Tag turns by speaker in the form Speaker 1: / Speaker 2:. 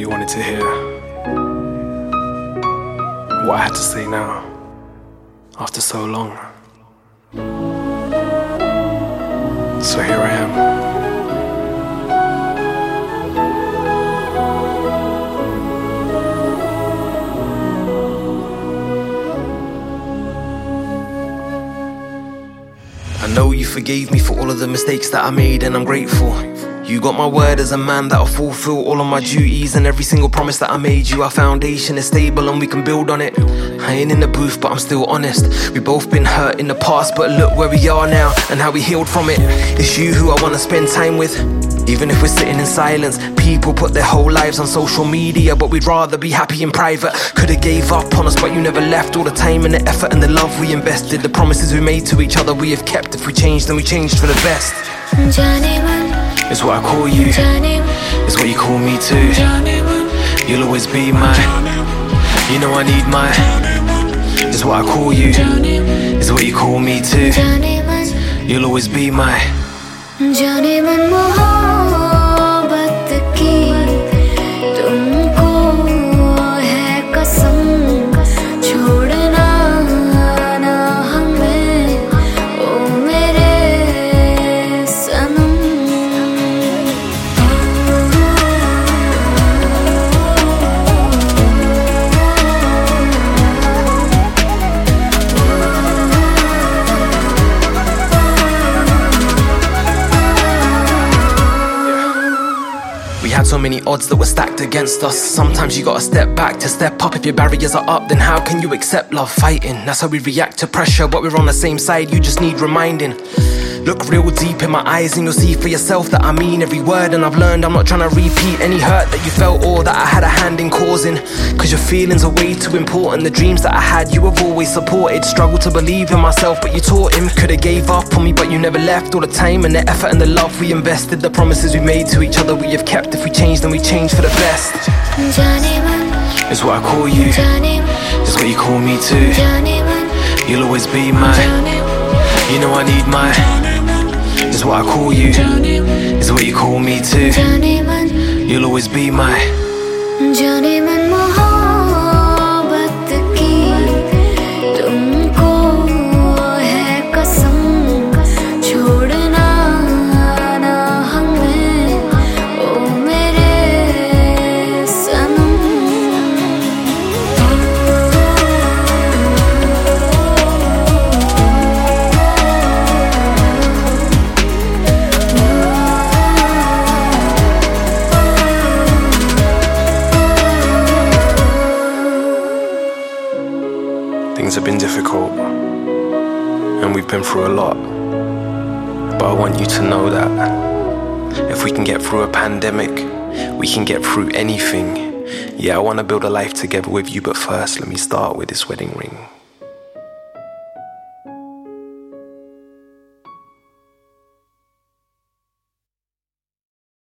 Speaker 1: wanted to hear what I had to say now, after so long. So here I am. I know you forgave me for all of the mistakes that I made, and I'm grateful. You got my word as a man that I'll fulfill all of my duties, and every single promise that I made you. Our foundation is stable and we can build on it. I ain't in the booth but I'm still honest. We both been hurt in the past, but look where we are now and how we healed from it. It's you who I wanna spend time with, even if we're sitting in silence. People put their whole lives on social media, but we'd rather be happy in private. Could've gave up on us, but you never left. All the time and the effort and the love we invested, the promises we made to each other we have kept. If we changed, then we changed for the best. It's what I call you, it's what you call me too. You'll always be mine, you know I need mine. It's what I call you, it's what you call me too. You'll always be mine. We had so many odds that were stacked against us. Sometimes you gotta step back to step up. If your barriers are up, then how can you accept love? Fighting, that's how we react to pressure. But we're on the same side, you just need reminding. Look real deep in my eyes and you'll see for yourself that I mean every word. And I've learned I'm not trying to repeat any hurt that you felt or that I had a hand in causing. Cause your feelings are way too important. The dreams that I had you have always supported. Struggled to believe in myself but you taught him. Could've gave up on me but you never left. All the time and the effort and the love we invested, the promises we made to each other we have kept. If we changed then we changed for the best. It's what I call you, it's what you call me too. You'll always be mine, you know I need mine. It's what I call you, it's what you call me too. You'll always be mine. Things have been difficult, and we've been through a lot. But I want you to know that if we can get through a pandemic, we can get through anything. Yeah, I want to build a life together with you, but first let me start with this wedding ring.